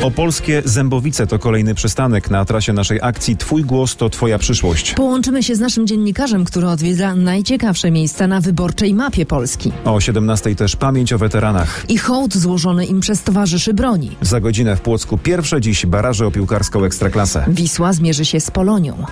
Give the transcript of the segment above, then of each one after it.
Opolskie Zębowice to kolejny przystanek na trasie naszej akcji Twój głos to Twoja przyszłość. Połączymy się z naszym dziennikarzem, który odwiedza najciekawsze miejsca na wyborczej mapie Polski. O 17:00 też pamięć o weteranach. I hołd złożony im przez towarzyszy broni. Za godzinę w Płocku pierwsze dziś baraże o piłkarską Ekstraklasę. Wisła zmierzy się z Polonią.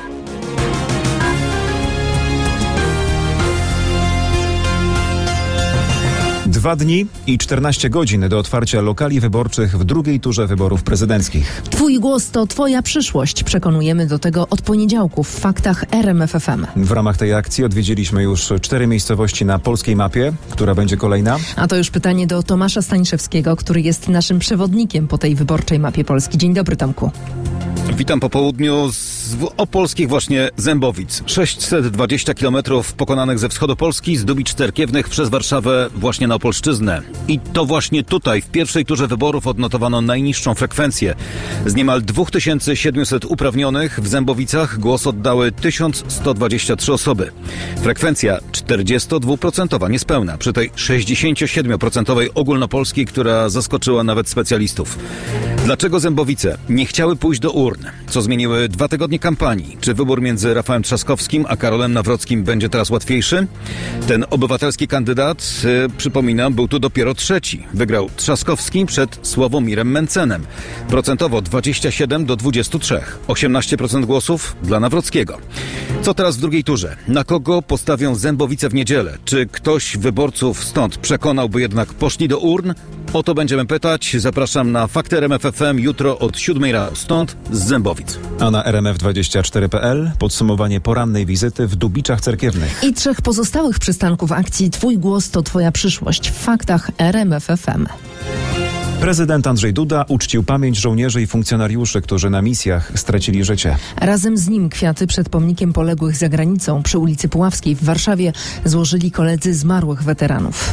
Dwa dni i 14 godzin do otwarcia lokali wyborczych w drugiej turze wyborów prezydenckich. Twój głos to Twoja przyszłość. Przekonujemy do tego od poniedziałku w faktach RMF FM. W ramach tej akcji odwiedziliśmy już 4 miejscowości na polskiej mapie. Która będzie kolejna? A to już pytanie do Tomasza Staniszewskiego, który jest naszym przewodnikiem po tej wyborczej mapie Polski. Dzień dobry, Tomku. Witam po południu z opolskich właśnie Zębowic. 620 km pokonanych ze wschodu Polski, z Dubicz Cerkiewnych przez Warszawę właśnie na Opolszczyznę. I to właśnie tutaj w pierwszej turze wyborów odnotowano najniższą frekwencję. Z niemal 2700 uprawnionych w Zębowicach głos oddały 1123 osoby. Frekwencja 42% niespełna, przy tej 67% ogólnopolskiej, która zaskoczyła nawet specjalistów. Dlaczego Zębowice nie chciały pójść do urn? Co zmieniły 2 tygodnie kampanii? Czy wybór między Rafałem Trzaskowskim a Karolem Nawrockim będzie teraz łatwiejszy? Ten obywatelski kandydat, przypominam, był tu dopiero trzeci. Wygrał Trzaskowski przed Sławomirem Mencenem. Procentowo 27 do 23. 18% głosów dla Nawrockiego. Co teraz w drugiej turze? Na kogo postawią Zębowice w niedzielę? Czy ktoś wyborców stąd przekonałby jednak poszli do urn? O to będziemy pytać. Zapraszam na Fakty RMF FM jutro od 7:00 rano. Stąd z Zębowic. A na rmf24.pl podsumowanie porannej wizyty w Dubiczach Cerkiewnych. I 3 pozostałych przystanków akcji Twój głos to Twoja przyszłość w faktach RMF FM. Prezydent Andrzej Duda uczcił pamięć żołnierzy i funkcjonariuszy, którzy na misjach stracili życie. Razem z nim kwiaty przed pomnikiem poległych za granicą przy ulicy Puławskiej w Warszawie złożyli koledzy zmarłych weteranów.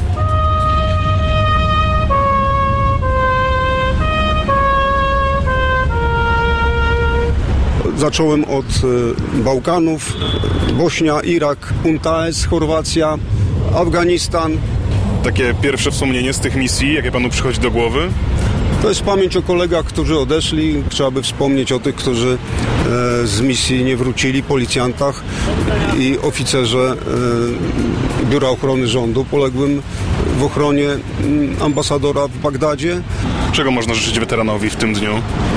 Zacząłem od Bałkanów, Bośnia, Irak, UNTAES, Chorwacja, Afganistan. Takie pierwsze wspomnienie z tych misji, jakie panu przychodzi do głowy? To jest pamięć o kolegach, którzy odeszli. Trzeba by wspomnieć o tych, którzy z misji nie wrócili, policjantach i oficerze Biura Ochrony Rządu poległym w ochronie ambasadora w Bagdadzie. Czego można życzyć weteranowi w tym dniu?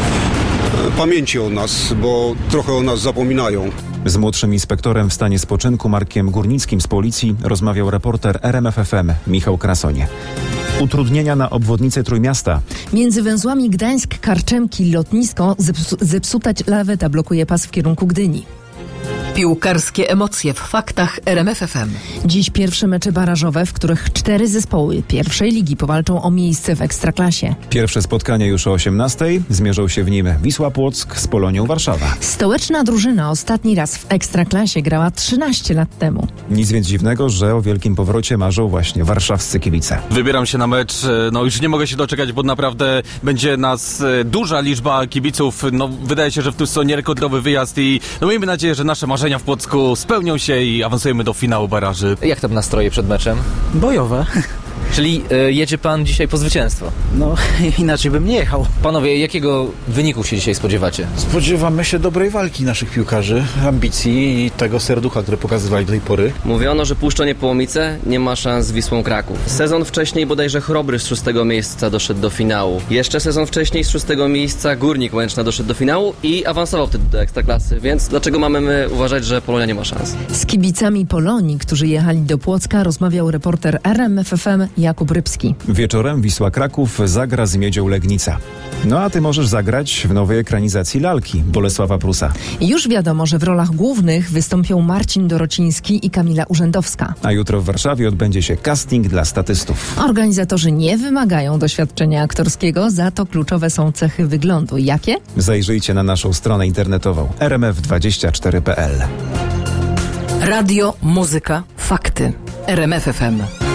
Pamięci o nas, bo trochę o nas zapominają. Z młodszym inspektorem w stanie spoczynku Markiem Górnickim z policji rozmawiał reporter RMF FM Michał Krasonie. Utrudnienia na obwodnicy Trójmiasta. Między węzłami Gdańsk, Karczemki, Lotnisko zepsuta laweta blokuje pas w kierunku Gdyni. Piłkarskie emocje w faktach RMF FM. Dziś pierwsze mecze barażowe, w których 4 zespoły pierwszej ligi powalczą o miejsce w Ekstraklasie. Pierwsze spotkanie już o 18:00. Zmierzą się w nim Wisła Płock z Polonią Warszawa. Stołeczna drużyna ostatni raz w Ekstraklasie grała 13 lat temu. Nic więc dziwnego, że o wielkim powrocie marzą właśnie warszawscy kibice. Wybieram się na mecz, już nie mogę się doczekać, bo naprawdę będzie nas duża liczba kibiców. Wydaje się, że to jest nierekordowy wyjazd i miejmy nadzieję, że nasze marzenia w Płocku spełnią się i awansujemy do finału baraży. Jak tam nastroje przed meczem? Bojowe. Czyli jedzie pan dzisiaj po zwycięstwo? No, inaczej bym nie jechał. Panowie, jakiego wyniku się dzisiaj spodziewacie? Spodziewamy się dobrej walki naszych piłkarzy, ambicji i tego serducha, które pokazywali do tej pory. Mówiono, że Puszczonie Połomice nie ma szans z Wisłą Kraków. Sezon wcześniej bodajże Chrobry z 6. miejsca doszedł do finału. Jeszcze sezon wcześniej z 6. miejsca Górnik Łęczna doszedł do finału i awansował wtedy do Ekstraklasy. Więc dlaczego mamy my uważać, że Polonia nie ma szans? Z kibicami Polonii, którzy jechali do Płocka, rozmawiał reporter RMF FM Jakub Rybski. Wieczorem Wisła Kraków zagra z Miedzią Legnica. No a ty możesz zagrać w nowej ekranizacji lalki Bolesława Prusa. Już wiadomo, że w rolach głównych wystąpią Marcin Dorociński i Kamila Urzędowska. A jutro w Warszawie odbędzie się casting dla statystów. Organizatorzy nie wymagają doświadczenia aktorskiego, za to kluczowe są cechy wyglądu. Jakie? Zajrzyjcie na naszą stronę internetową rmf24.pl. Radio, muzyka, fakty. RMF FM.